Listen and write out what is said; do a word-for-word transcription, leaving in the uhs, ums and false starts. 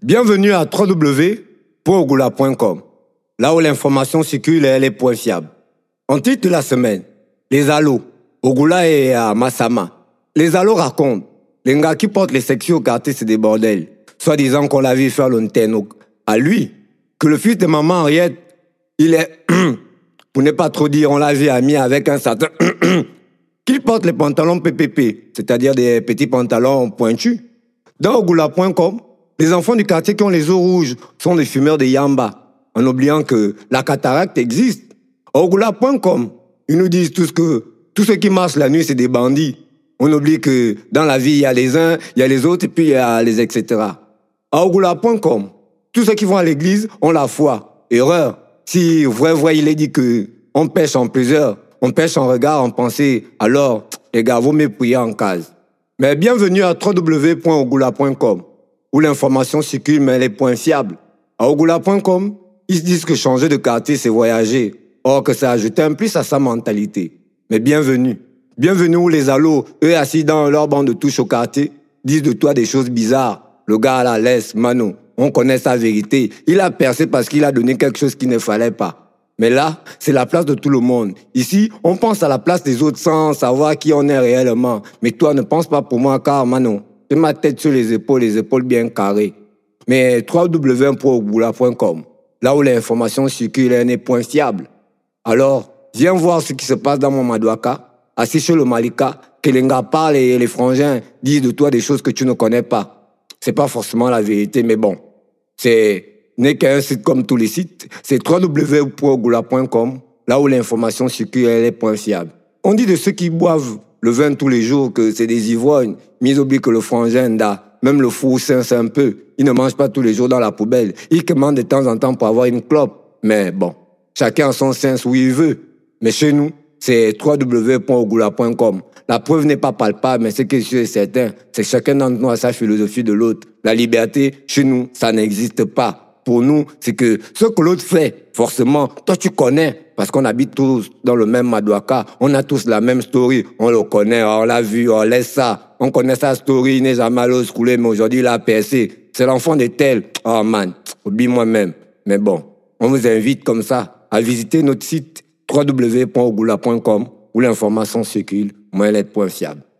Bienvenue à w w w point ogoula point com, là où l'information circule et elle est point fiable. En titre de la semaine, les allos, Ogoula et à Massama. Les allos racontent, les gars qui portent les sexy au quartier, c'est des bordels. Soit disant qu'on l'a vu faire l'antenne à lui, que le fils de maman Henriette, il est, pour ne pas trop dire, on l'a vu ami avec un certain, qu'il porte les pantalons P P P, c'est-à-dire des petits pantalons pointus. Dans ogoula point com, les enfants du quartier qui ont les os rouges sont des fumeurs de yamba, en oubliant que la cataracte existe. À ogoula point com, ils nous disent tous que tous ceux qui marchent la nuit, c'est des bandits. On oublie que dans la vie, il y a les uns, il y a les autres, et puis il y a les et cetera. À ogoula point com, tous ceux qui vont à l'église ont la foi. Erreur. Si vrai, vrai, il est dit que on pêche en plusieurs, on pêche en regard, en pensée, alors, les gars, vous me priez en case. Mais bienvenue à w w w point ogoula point com, où l'information circule, mais elle est point fiable. À ogoula point com, ils se disent que changer de quartier, c'est voyager. Or que ça ajoute un plus à sa mentalité. Mais bienvenue. Bienvenue où les allos, eux assis dans leur banc de touche au quartier, disent de toi des choses bizarres. Le gars à la laisse, Mano, on connaît sa vérité. Il a percé parce qu'il a donné quelque chose qu'il ne fallait pas. Mais là, c'est la place de tout le monde. Ici, on pense à la place des autres sans savoir qui on est réellement. Mais toi, ne pense pas pour moi, car Mano, j'ai ma tête sur les épaules, les épaules bien carrées. Mais w w w point ogoula point com, là où l'information circule, elle n'est point fiable. Alors, viens voir ce qui se passe dans mon Madouaka, assis sur le Malika, que les gars parlent et les frangins disent de toi des choses que tu ne connais pas. C'est pas forcément la vérité, mais bon, c'est n'est qu'un site comme tous les sites. C'est w w w point ogoula point com, là où l'information circule, elle est point fiable. On dit de ceux qui boivent le vin tous les jours que c'est des ivrognes, mais ils oublient que le frangin da, même le fou c'est un peu. Il ne mange pas tous les jours dans la poubelle. Il commande de temps en temps pour avoir une clope. Mais bon, chacun a son sens où il veut. Mais chez nous, c'est w w w point ogoula point com. La preuve n'est pas palpable, mais ce qui est sûr et certain, c'est que chacun d'entre nous a sa philosophie de l'autre. La liberté, chez nous, ça n'existe pas. Pour nous, c'est que ce que l'autre fait, forcément, toi tu connais, parce qu'on habite tous dans le même Madouaka, on a tous la même story, on le connaît, on l'a vu, on laisse ça, on connaît sa story, il n'est jamais allé au scouler, mais aujourd'hui il a percé. C'est l'enfant de tel. Oh man, oublie moi-même. Mais bon, on vous invite comme ça à visiter notre site w w w point ogoula point com où l'information circule, moi elle est point fiable.